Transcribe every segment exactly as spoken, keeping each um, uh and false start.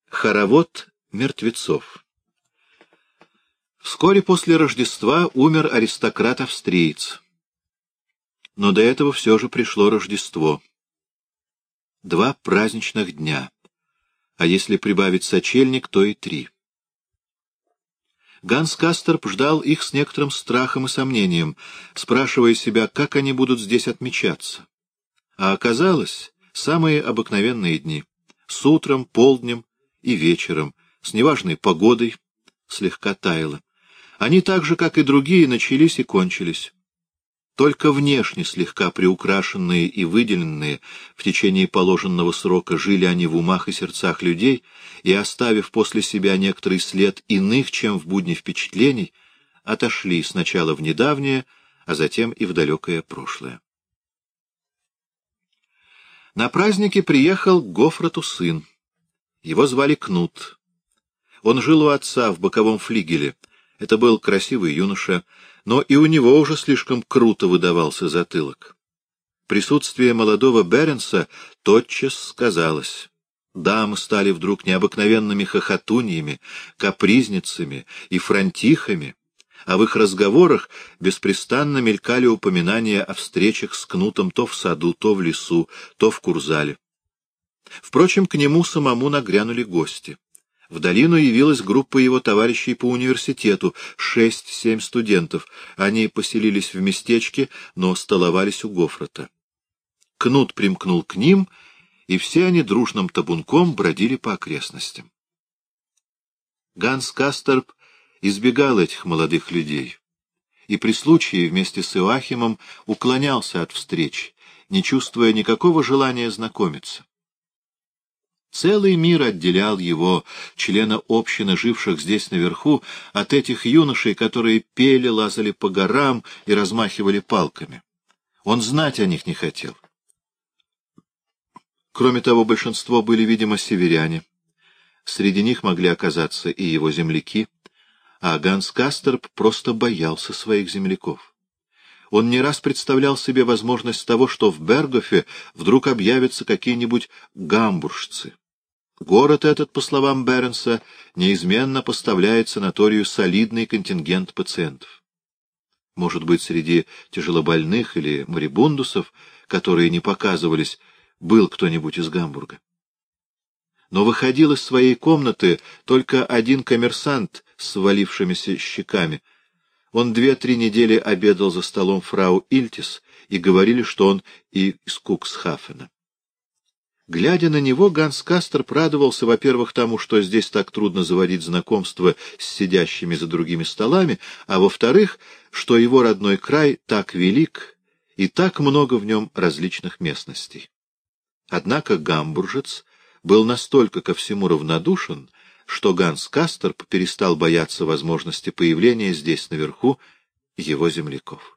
Хоровод мертвецов. Вскоре после Рождества умер аристократ-австриец. Но до этого все же пришло Рождество. Два праздничных дня, а если прибавить сочельник, то и три. Ганс Касторп ждал их с некоторым страхом и сомнением, спрашивая себя, как они будут здесь отмечаться. А оказалось, самые обыкновенные дни, с утром, полднем и вечером, с неважной погодой, слегка таяло. Они так же, как и другие, начались и кончились. Только внешне слегка приукрашенные и выделенные в течение положенного срока жили они в умах и сердцах людей, и, оставив после себя некоторый след иных, чем в будни впечатлений, отошли сначала в недавнее, а затем и в далекое прошлое. На празднике приехал к Гофрату сын. Его звали Кнут. Он жил у отца в боковом флигеле. Это был красивый юноша, но и у него уже слишком круто выдавался затылок. Присутствие молодого Беренса тотчас сказалось. Дамы стали вдруг необыкновенными хохотуньями, капризницами и франтихами, а в их разговорах беспрестанно мелькали упоминания о встречах с Кнутом то в саду, то в лесу, то в курзале. Впрочем, к нему самому нагрянули гости. В долину явилась группа его товарищей по университету, шесть-семь студентов. Они поселились в местечке, но столовались у Гофрата. Кнут примкнул к ним, и все они дружным табунком бродили по окрестностям. Ганс Касторп избегал этих молодых людей, и при случае вместе с Иоахимом уклонялся от встреч, не чувствуя никакого желания знакомиться. Целый мир отделял его, члена общины, живших здесь наверху, от этих юношей, которые пели, лазали по горам и размахивали палками. Он знать о них не хотел. Кроме того, большинство были, видимо, северяне. Среди них могли оказаться и его земляки, а Ганс Касторп просто боялся своих земляков. Он не раз представлял себе возможность того, что в Бергофе вдруг объявятся какие-нибудь гамбуржцы. Город этот, по словам Беренса, неизменно поставляет санаторию солидный контингент пациентов. Может быть, среди тяжелобольных или морибундусов, которые не показывались, был кто-нибудь из Гамбурга. Но выходил из своей комнаты только один коммерсант с свалившимися щеками. Он две-три недели обедал за столом фрау Ильтис, и говорили, что он и из Куксхафена. Глядя на него, Ганс Касторп радовался, во-первых, тому, что здесь так трудно заводить знакомства с сидящими за другими столами, а во-вторых, что его родной край так велик и так много в нем различных местностей. Однако гамбуржец был настолько ко всему равнодушен, что Ганс Касторп перестал бояться возможности появления здесь наверху его земляков.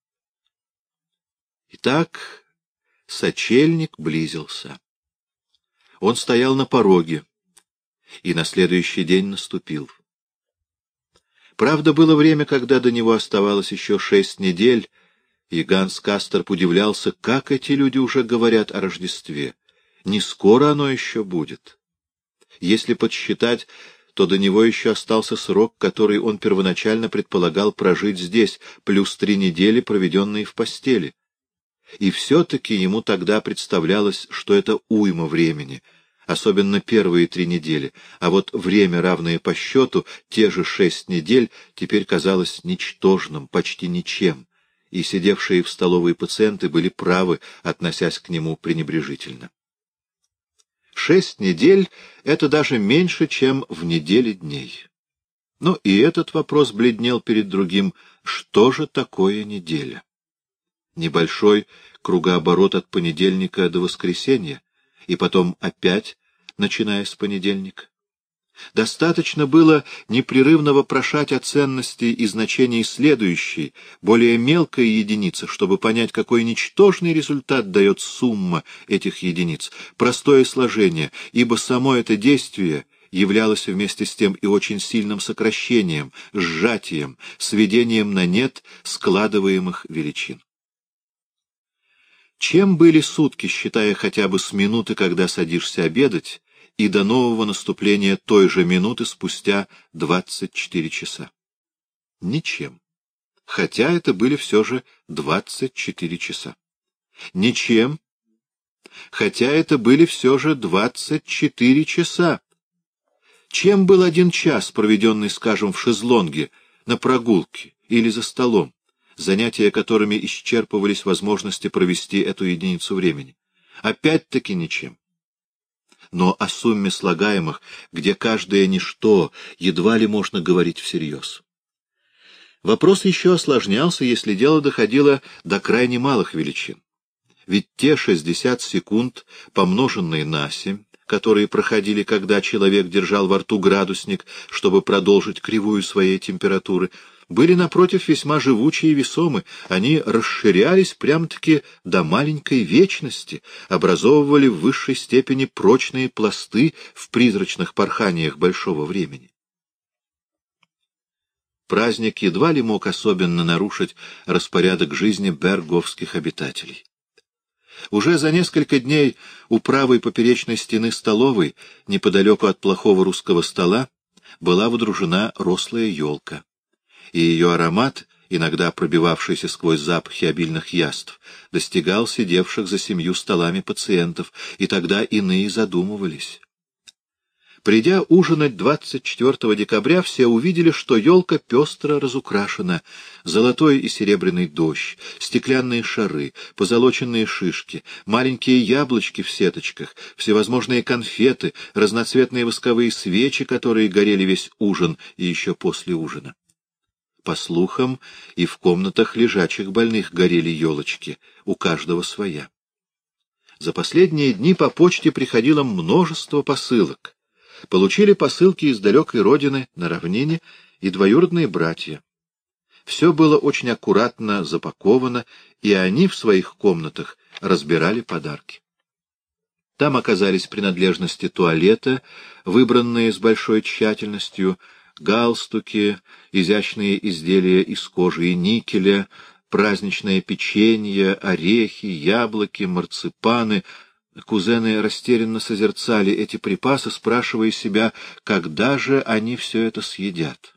Итак, сочельник близился. Он стоял на пороге, и на следующий день наступил. Правда, было время, когда до него оставалось еще шесть недель, и Ганс Касторп удивлялся, как эти люди уже говорят о Рождестве. Не скоро оно еще будет. Если подсчитать, то до него еще остался срок, который он первоначально предполагал прожить здесь, плюс три недели, проведенные в постели. И все-таки ему тогда представлялось, что это уйма времени, особенно первые три недели, а вот время, равное по счету, те же шесть недель, теперь казалось ничтожным, почти ничем, и сидевшие в столовой пациенты были правы, относясь к нему пренебрежительно. Шесть недель — это даже меньше, чем в неделе дней. Но и этот вопрос бледнел перед другим. Что же такое неделя? Небольшой кругооборот от понедельника до воскресенья, и потом опять, начиная с понедельника. Достаточно было непрерывно вопрошать о ценности и значении следующей, более мелкой единицы, чтобы понять, какой ничтожный результат дает сумма этих единиц, простое сложение, ибо само это действие являлось вместе с тем и очень сильным сокращением, сжатием, сведением на нет складываемых величин. Чем были сутки, считая хотя бы с минуты, когда садишься обедать, и до нового наступления той же минуты спустя двадцать четыре часа? Ничем. Хотя это были все же двадцать четыре часа. Ничем. Хотя это были все же двадцать четыре часа. Чем был один час, проведенный, скажем, в шезлонге, на прогулке или за столом, занятия которыми исчерпывались возможности провести эту единицу времени? Опять-таки ничем. Но о сумме слагаемых, где каждое ничто, едва ли можно говорить всерьез. Вопрос еще осложнялся, если дело доходило до крайне малых величин. Ведь те шестьдесят секунд, помноженные на семь, которые проходили, когда человек держал во рту градусник, чтобы продолжить кривую своей температуры, были, напротив, весьма живучи и весомы. Они расширялись прям-таки до маленькой вечности, образовывали в высшей степени прочные пласты в призрачных порханиях большого времени. Праздник едва ли мог особенно нарушить распорядок жизни берговских обитателей. Уже за несколько дней у правой поперечной стены столовой, неподалеку от плохого русского стола, была водружена рослая елка, и ее аромат, иногда пробивавшийся сквозь запахи обильных яств, достигал сидевших за семью столами пациентов, и тогда иные задумывались. Придя ужинать двадцать четвёртого декабря, все увидели, что елка пестро разукрашена. Золотой и серебряный дождь, стеклянные шары, позолоченные шишки, маленькие яблочки в сеточках, всевозможные конфеты, разноцветные восковые свечи, которые горели весь ужин и еще после ужина. По слухам, и в комнатах лежачих больных горели елочки, у каждого своя. За последние дни по почте приходило множество посылок. Получили посылки из далекой родины на равнине и двоюродные братья. Все было очень аккуратно запаковано, и они в своих комнатах разбирали подарки. Там оказались принадлежности туалета, выбранные с большой тщательностью, галстуки, изящные изделия из кожи и никеля, праздничное печенье, орехи, яблоки, марципаны. Кузены растерянно созерцали эти припасы, спрашивая себя, когда же они все это съедят.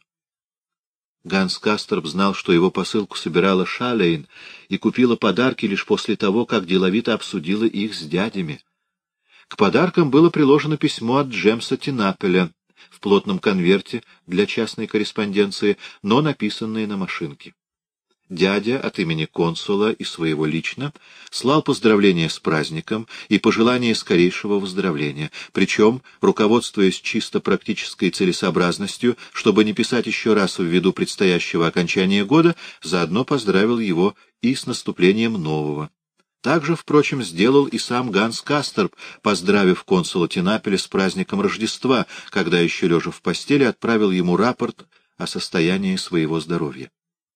Ганс Касторп знал, что его посылку собирала Шалейн и купила подарки лишь после того, как деловито обсудила их с дядями. К подаркам было приложено письмо от Джемса Тинапеля в плотном конверте для частной корреспонденции, но написанное на машинке. Дядя от имени консула и своего лично слал поздравления с праздником и пожелания скорейшего выздоровления, причем, руководствуясь чисто практической целесообразностью, чтобы не писать еще раз ввиду предстоящего окончания года, заодно поздравил его и с наступлением нового. Также, впрочем, сделал и сам Ганс Касторп, поздравив консула Тинапеля с праздником Рождества, когда еще лежа в постели отправил ему рапорт о состоянии своего здоровья.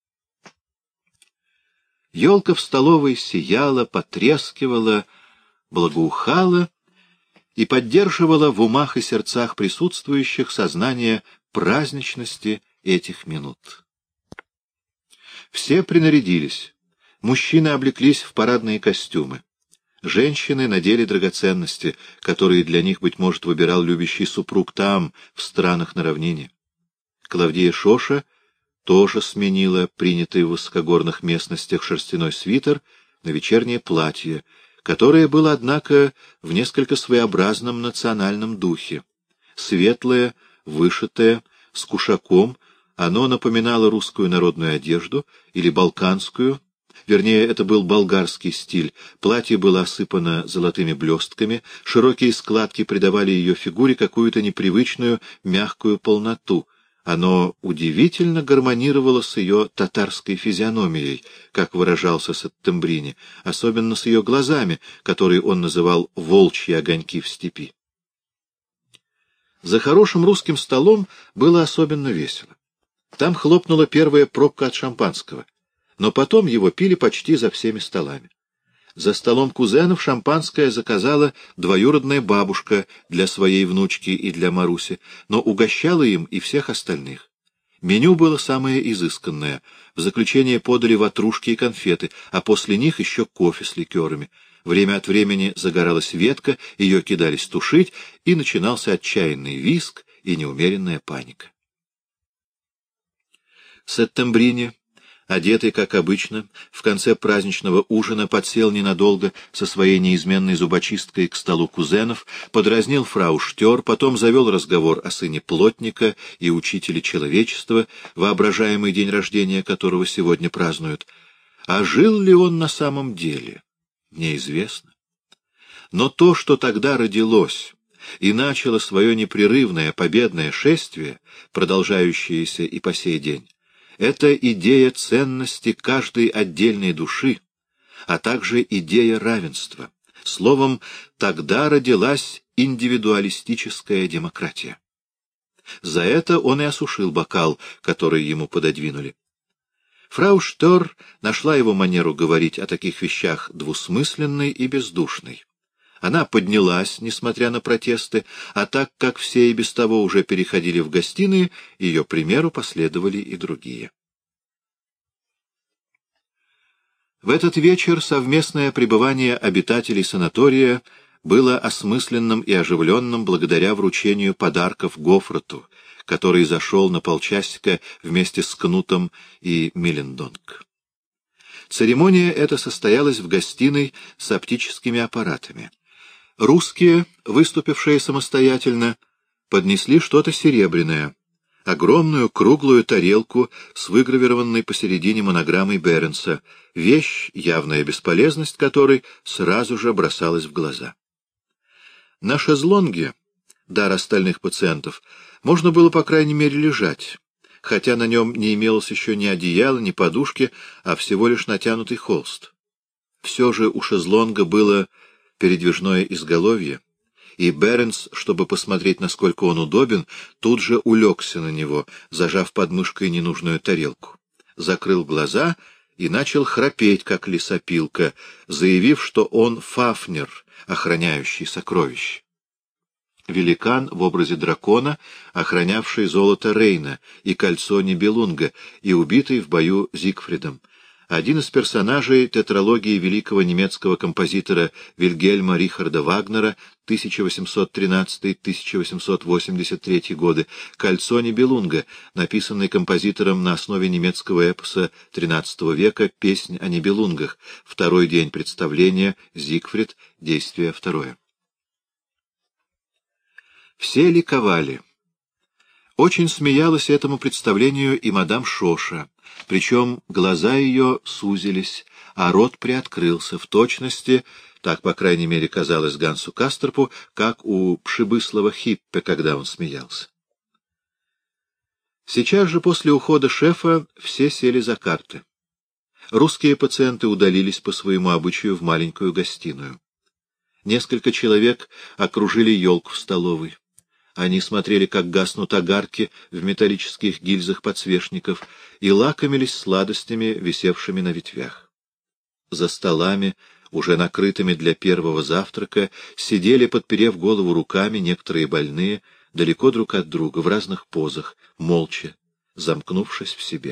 Елка в столовой сияла, потрескивала, благоухала и поддерживала в умах и сердцах присутствующих сознание праздничности этих минут. Все принарядились. Мужчины облеклись в парадные костюмы. Женщины надели драгоценности, которые для них, быть может, выбирал любящий супруг там, в странах на равнине. Клавдия Шоша тоже сменила принятый в высокогорных местностях шерстяной свитер на вечернее платье, которое было, однако, в несколько своеобразном национальном духе. Светлое, вышитое, с кушаком, оно напоминало русскую народную одежду или балканскую, вернее, это был болгарский стиль. Платье было осыпано золотыми блестками, широкие складки придавали ее фигуре какую-то непривычную мягкую полноту. Оно удивительно гармонировало с ее татарской физиономией, как выражался Сеттембрини, особенно с ее глазами, которые он называл «волчьи огоньки в степи». За хорошим русским столом было особенно весело. Там хлопнула первая пробка от шампанского, но потом его пили почти за всеми столами. За столом кузенов шампанское заказала двоюродная бабушка для своей внучки и для Маруси, но угощала им и всех остальных. Меню было самое изысканное. В заключение подали ватрушки и конфеты, а после них еще кофе с ликерами. Время от времени загоралась ветка, ее кидались тушить, и начинался отчаянный визг и неумеренная паника. Сеттембрини, одетый, как обычно, в конце праздничного ужина подсел ненадолго со своей неизменной зубочисткой к столу кузенов, подразнил фрау Штер, потом завел разговор о сыне плотника и учителе человечества, воображаемый день рождения которого сегодня празднуют. А жил ли он на самом деле? Неизвестно. Но то, что тогда родилось и начало свое непрерывное победное шествие, продолжающееся и по сей день, это идея ценности каждой отдельной души, а также идея равенства. Словом, тогда родилась индивидуалистическая демократия. За это он и осушил бокал, который ему пододвинули. Фрау Штер нашла его манеру говорить о таких вещах двусмысленной и бездушной. Она поднялась, несмотря на протесты, а так как все и без того уже переходили в гостиные, ее примеру последовали и другие. В этот вечер совместное пребывание обитателей санатория было осмысленным и оживленным благодаря вручению подарков Гофроту, который зашел на полчасика вместе с Кнутом и Миллендонг. Церемония эта состоялась в гостиной с оптическими аппаратами. Русские, выступившие самостоятельно, поднесли что-то серебряное, огромную круглую тарелку с выгравированной посередине монограммой Беренса, вещь, явная бесполезность которой сразу же бросалась в глаза. На шезлонге, дар остальных пациентов, можно было, по крайней мере, лежать, хотя на нем не имелось еще ни одеяла, ни подушки, а всего лишь натянутый холст. Все же у шезлонга было передвижное изголовье, и Беренс, чтобы посмотреть, насколько он удобен, тут же улегся на него, зажав под мышкой ненужную тарелку, закрыл глаза и начал храпеть, как лесопилка, заявив, что он Фафнер, охраняющий сокровищ. Великан в образе дракона, охранявший золото Рейна и кольцо Нибелунга, и убитый в бою Зигфридом. Один из персонажей тетралогии великого немецкого композитора Вильгельма Рихарда Вагнера тысяча восемьсот тринадцатый — тысяча восемьсот восемьдесят третий годы, «Кольцо Нибелунга», написанный композитором на основе немецкого эпоса тринадцатого века «Песнь о Нибелунгах», второй день представления, Зигфрид, действие второе. Все ликовали. Очень смеялась этому представлению и мадам Шоша, причем глаза ее сузились, а рот приоткрылся в точности, так, по крайней мере, казалось Гансу Кастерпу, как у пшибыслого Хиппе, когда он смеялся. Сейчас же после ухода шефа все сели за карты. Русские пациенты удалились по своему обычаю в маленькую гостиную. Несколько человек окружили елку в столовой. Они смотрели, как гаснут огарки в металлических гильзах подсвечников, и лакомились сладостями, висевшими на ветвях. За столами, уже накрытыми для первого завтрака, сидели, подперев голову руками, некоторые больные, далеко друг от друга, в разных позах, молча, замкнувшись в себе.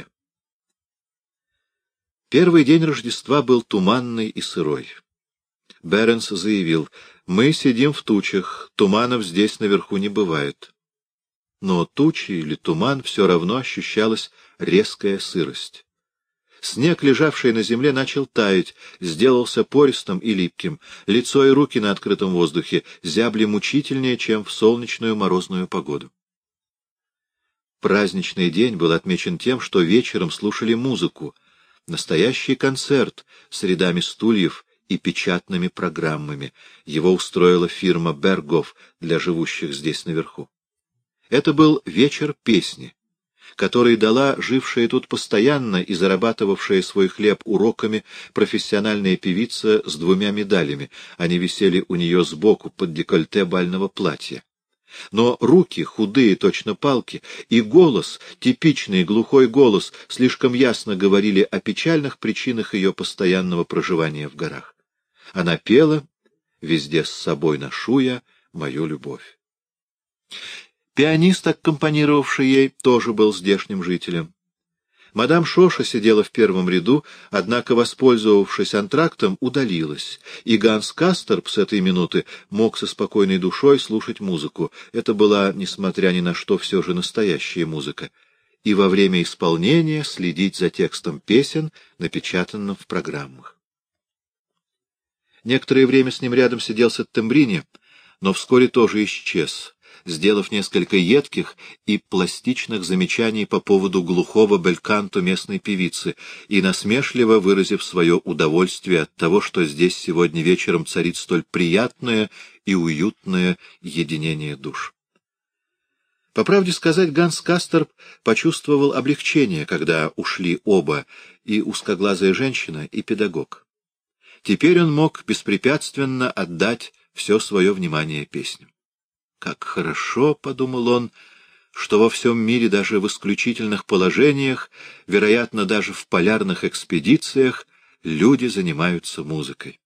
Первый день Рождества был туманный и сырой. Беренс заявил: «Мы сидим в тучах, туманов здесь наверху не бывает». Но тучи или туман все равно ощущалась резкая сырость. Снег, лежавший на земле, начал таять, сделался пористым и липким, лицо и руки на открытом воздухе зябли мучительнее, чем в солнечную морозную погоду. Праздничный день был отмечен тем, что вечером слушали музыку, настоящий концерт с рядами стульев и печатными программами. Его устроила фирма Бергов для живущих здесь наверху. Это был вечер песни, который дала жившая тут постоянно и зарабатывавшая свой хлеб уроками профессиональная певица с двумя медалями. Они висели у нее сбоку под декольте бального платья. Но руки, худые, точно палки, и голос, типичный глухой голос, слишком ясно говорили о печальных причинах ее постоянного проживания в горах. Она пела: «Везде с собой ношу я мою любовь». Пианист, аккомпанировавший ей, тоже был здешним жителем. Мадам Шоша сидела в первом ряду, однако, воспользовавшись антрактом, удалилась, и Ганс Касторп с этой минуты мог со спокойной душой слушать музыку. Это была, несмотря ни на что, все же настоящая музыка. И во время исполнения следить за текстом песен, напечатанным в программах. Некоторое время с ним рядом сидел Сеттембрини, но вскоре тоже исчез, сделав несколько едких и пластичных замечаний по поводу глухого бельканто местной певицы и насмешливо выразив свое удовольствие от того, что здесь сегодня вечером царит столь приятное и уютное единение душ. По правде сказать, Ганс Касторп почувствовал облегчение, когда ушли оба, и узкоглазая женщина, и педагог. Теперь он мог беспрепятственно отдать все свое внимание песням. «Как хорошо», — подумал он, — «что во всем мире даже в исключительных положениях, вероятно, даже в полярных экспедициях, люди занимаются музыкой».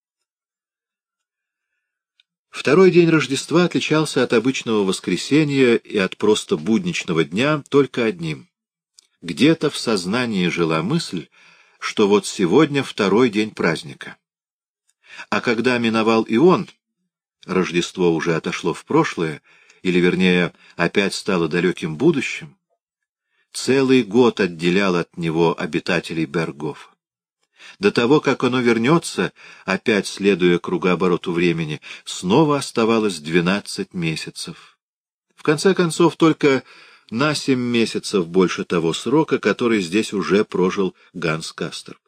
Второй день Рождества отличался от обычного воскресенья и от просто будничного дня только одним. Где-то в сознании жила мысль, что вот сегодня второй день праздника. А когда миновал и он, Рождество уже отошло в прошлое, или, вернее, опять стало далеким будущим, целый год отделял от него обитателей Бергофа. До того, как оно вернется, опять следуя кругообороту времени, снова оставалось двенадцать месяцев. В конце концов, только на семь месяцев больше того срока, который здесь уже прожил Ганс Касторп.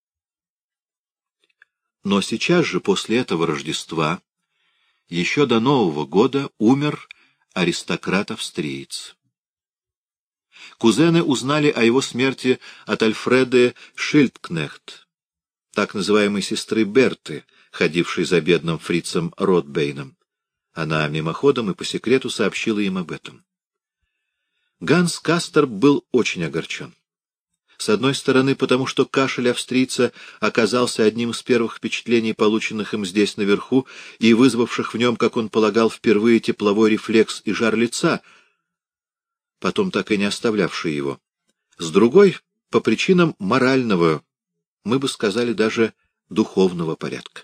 Но сейчас же, после этого Рождества, еще до Нового года, умер аристократ-австриец. Кузены узнали о его смерти от Альфреды Шильдкнехт, так называемой сестры Берты, ходившей за бедным фрицем Ротбейном. Она мимоходом и по секрету сообщила им об этом. Ганс Касторп был очень огорчен. С одной стороны, потому что кашель австрийца оказался одним из первых впечатлений, полученных им здесь наверху, и вызвавших в нем, как он полагал, впервые тепловой рефлекс и жар лица, потом так и не оставлявший его. С другой, по причинам морального, мы бы сказали, даже духовного порядка.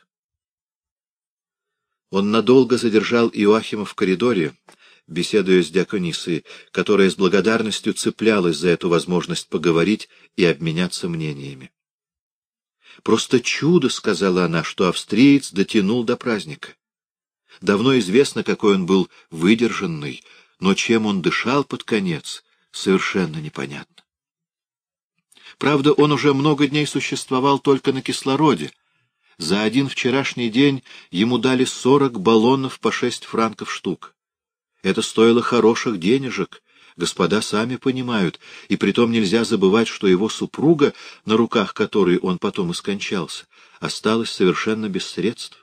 Он надолго задержал Иоахима в коридоре, беседуя с дьяконissой, которая с благодарностью цеплялась за эту возможность поговорить и обменяться мнениями. «Просто чудо», — сказала она, — «что австриец дотянул до праздника. Давно известно, какой он был выдержанный, но чем он дышал под конец, совершенно непонятно. Правда, он уже много дней существовал только на кислороде. За один вчерашний день ему дали сорок баллонов по шесть франков штук. Это стоило хороших денежек, господа сами понимают, и притом нельзя забывать, что его супруга, на руках которой он потом и скончался, осталась совершенно без средств.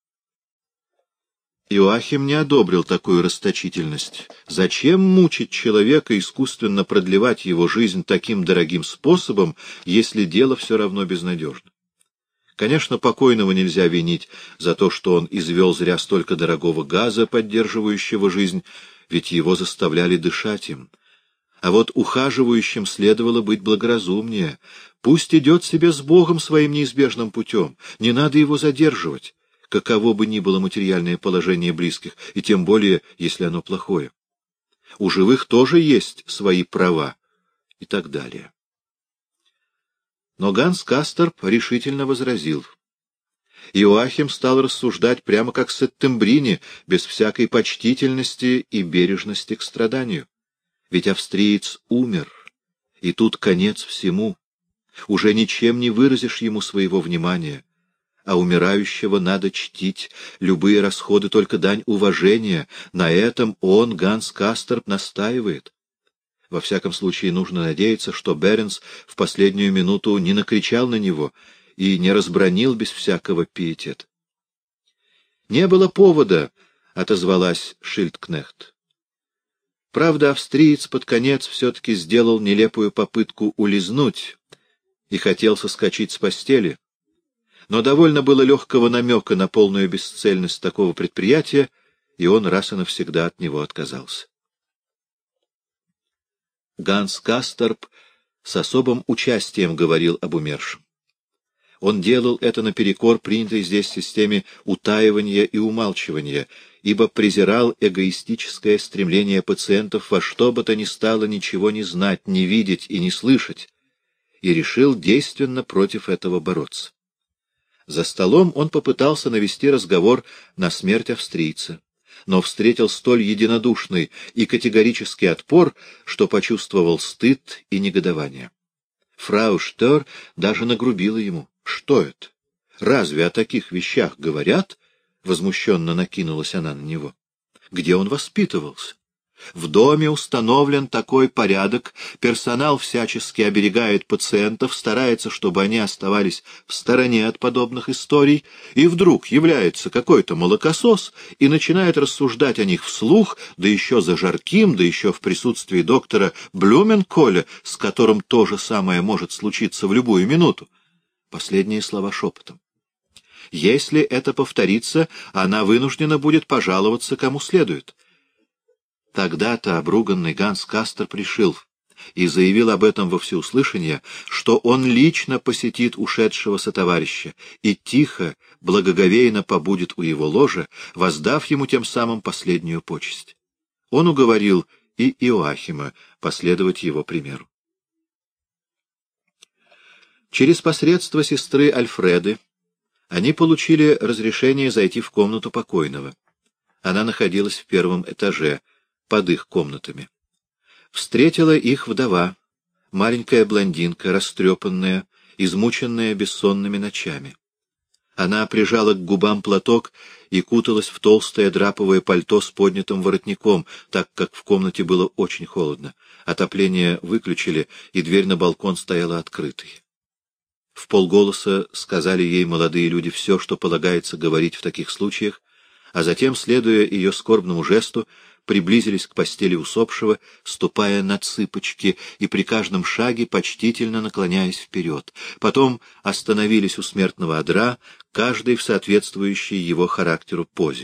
Иоахим не одобрил такую расточительность. Зачем мучить человека, искусственно продлевать его жизнь таким дорогим способом, если дело все равно безнадежно? Конечно, покойного нельзя винить за то, что он извел зря столько дорогого газа, поддерживающего жизнь, ведь его заставляли дышать им. А вот ухаживающим следовало быть благоразумнее. Пусть идет себе с Богом своим неизбежным путем, не надо его задерживать, каково бы ни было материальное положение близких, и тем более, если оно плохое. У живых тоже есть свои права, и так далее. Но Ганс Касторп решительно возразил. Иоахим стал рассуждать прямо как Сеттембрини, без всякой почтительности и бережности к страданию. Ведь австриец умер, и тут конец всему. Уже ничем не выразишь ему своего внимания. А умирающего надо чтить, любые расходы только дань уважения. На этом он, Ганс Касторп, настаивает. Во всяком случае, нужно надеяться, что Беренс в последнюю минуту не накричал на него и не разбранил без всякого пиетета. «Не было повода», — отозвалась Шильдкнехт. Правда, австриец под конец все-таки сделал нелепую попытку улизнуть и хотел соскочить с постели. Но довольно было легкого намека на полную бесцельность такого предприятия, и он раз и навсегда от него отказался. Ганс Касторп с особым участием говорил об умершем. Он делал это наперекор принятой здесь системе утаивания и умалчивания, ибо презирал эгоистическое стремление пациентов во что бы то ни стало ничего не знать, не видеть и не слышать, и решил действенно против этого бороться. За столом он попытался навести разговор на смерть австрийца, но встретил столь единодушный и категорический отпор, что почувствовал стыд и негодование. Фрау Штер даже нагрубила ему. «Что это? Разве о таких вещах говорят?» — возмущенно накинулась она на него. «Где он воспитывался? В доме установлен такой порядок, персонал всячески оберегает пациентов, старается, чтобы они оставались в стороне от подобных историй, и вдруг является какой-то молокосос и начинает рассуждать о них вслух, да еще за жарким, да еще в присутствии доктора Блюменколя, с которым то же самое может случиться в любую минуту». Последние слова шепотом. Если это повторится, она вынуждена будет пожаловаться кому следует. Тогда-то обруганный Ганс Кастер пришил и заявил об этом во всеуслышание, что он лично посетит ушедшего сотоварища и тихо, благоговейно побудет у его ложа, воздав ему тем самым последнюю почесть. Он уговорил и Иоахима последовать его примеру. Через посредство сестры Альфреды они получили разрешение зайти в комнату покойного. Она находилась в первом этаже, под их комнатами. Встретила их вдова, маленькая блондинка, растрепанная, измученная бессонными ночами. Она прижала к губам платок и куталась в толстое драповое пальто с поднятым воротником, так как в комнате было очень холодно. Отопление выключили, и дверь на балкон стояла открытой. В полголоса сказали ей молодые люди все, что полагается говорить в таких случаях, а затем, следуя ее скорбному жесту, приблизились к постели усопшего, ступая на цыпочки и при каждом шаге почтительно наклоняясь вперед. Потом остановились у смертного одра, каждый в соответствующей его характеру позе.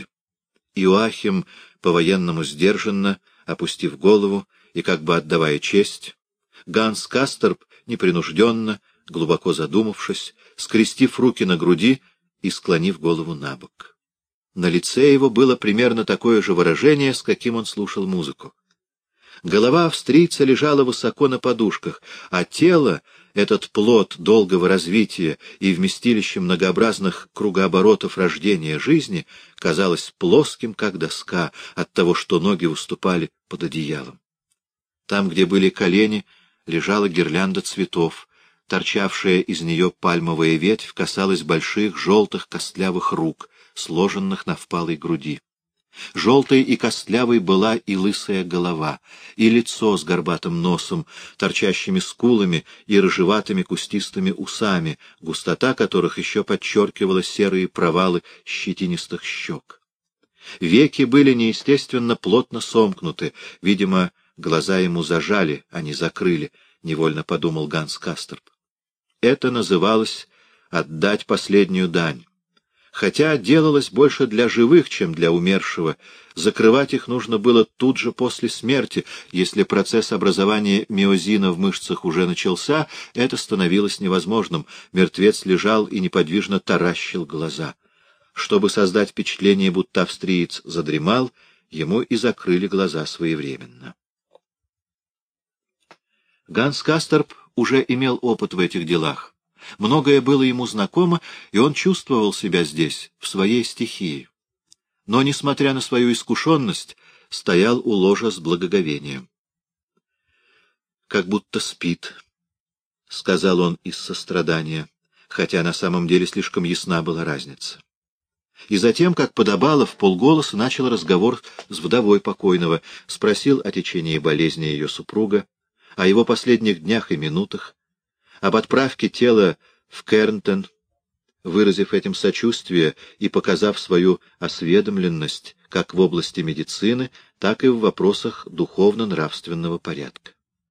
Иоахим по-военному сдержанно, опустив голову и как бы отдавая честь, Ганс Кастерб непринужденно, глубоко задумавшись, скрестив руки на груди и склонив голову на бок. На лице его было примерно такое же выражение, с каким он слушал музыку. Голова австрийца лежала высоко на подушках, а тело, этот плод долгого развития и вместилище многообразных кругооборотов рождения жизни, казалось плоским, как доска, от того, что ноги выступали под одеялом. Там, где были колени, лежала гирлянда цветов. Торчавшая из нее пальмовая ветвь касалась больших желтых костлявых рук, сложенных на впалой груди. Желтой и костлявой была и лысая голова, и лицо с горбатым носом, торчащими скулами и рыжеватыми кустистыми усами, густота которых еще подчеркивала серые провалы щетинистых щек. Веки были неестественно плотно сомкнуты, видимо, глаза ему зажали, а не закрыли, — невольно подумал Ганс Кастерб. Это называлось «отдать последнюю дань». Хотя делалось больше для живых, чем для умершего, закрывать их нужно было тут же после смерти. Если процесс образования миозина в мышцах уже начался, это становилось невозможным. Мертвец лежал и неподвижно таращил глаза. Чтобы создать впечатление, будто австриец задремал, ему и закрыли глаза своевременно. Ганс Кастерб уже имел опыт в этих делах. Многое было ему знакомо, и он чувствовал себя здесь, в своей стихии. Но, несмотря на свою искушенность, стоял у ложа с благоговением. «Как будто спит», — сказал он из сострадания, хотя на самом деле слишком ясна была разница. И затем, как подобало, вполголоса начал разговор с вдовой покойного, спросил о течении болезни ее супруга, о его последних днях и минутах, об отправке тела в Кернтен, выразив этим сочувствие и показав свою осведомленность как в области медицины, так и в вопросах духовно-нравственного порядка.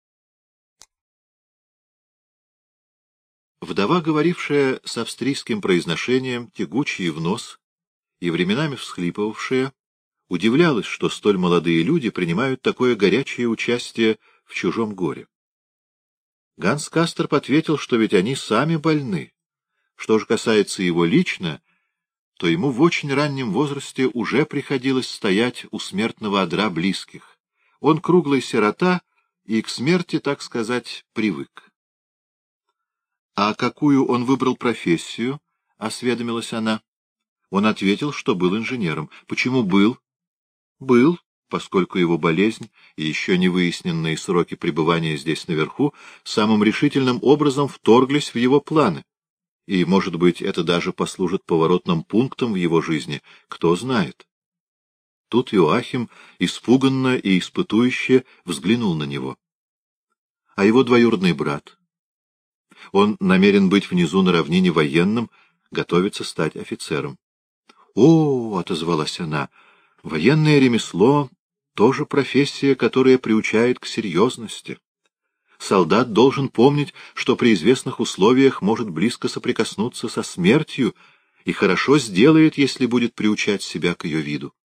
Вдова, говорившая с австрийским произношением, тягучей в нос и временами всхлипывавшая, удивлялась, что столь молодые люди принимают такое горячее участие в чужом горе. Ганс Касторп ответил, что ведь они сами больны. Что же касается его лично, то ему в очень раннем возрасте уже приходилось стоять у смертного одра близких. Он круглый сирота и к смерти, так сказать, привык. — А какую он выбрал профессию? — осведомилась она. Он ответил, что был инженером. — Почему был? — Был, поскольку его болезнь и еще не выясненные сроки пребывания здесь наверху самым решительным образом вторглись в его планы. И, может быть, это даже послужит поворотным пунктом в его жизни, кто знает. Тут Иоахим испуганно и испытующе взглянул на него. А его двоюродный брат? Он намерен быть внизу на равнине военным, готовится стать офицером. — О, — отозвалась она, — военное ремесло — тоже профессия, которая приучает к серьезности. Солдат должен помнить, что при известных условиях может близко соприкоснуться со смертью, и хорошо сделает, если будет приучать себя к ее виду.